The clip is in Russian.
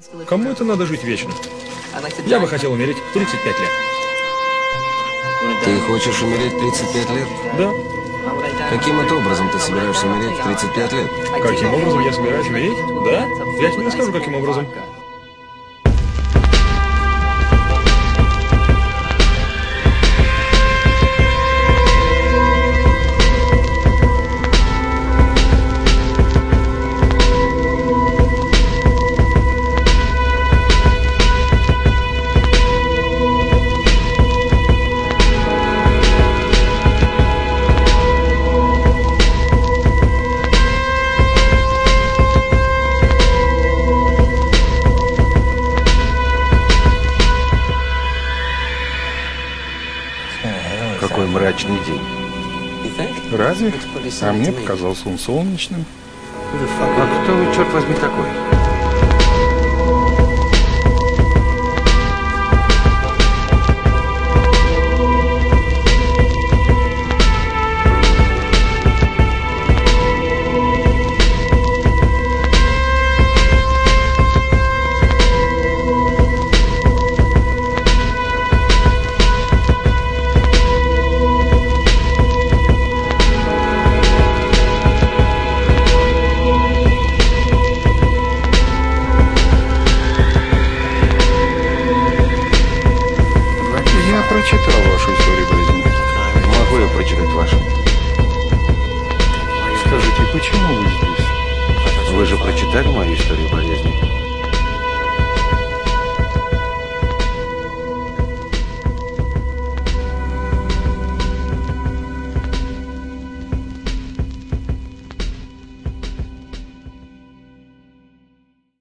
Кому это надо жить вечно? Я бы хотел умереть в 35 лет. Ты хочешь умереть в 35 лет? Да. Каким это образом ты собираешься умереть в 35 лет? Каким образом я собираюсь умереть? Да? Я тебе расскажу, каким образом. Какой мрачный день. Разве? А мне показался он солнечным. А кто вы, черт возьми, такой? Я прочитал вашу историю болезни. Могу я прочитать вашу? Скажите, почему вы здесь? Вы же прочитали мою историю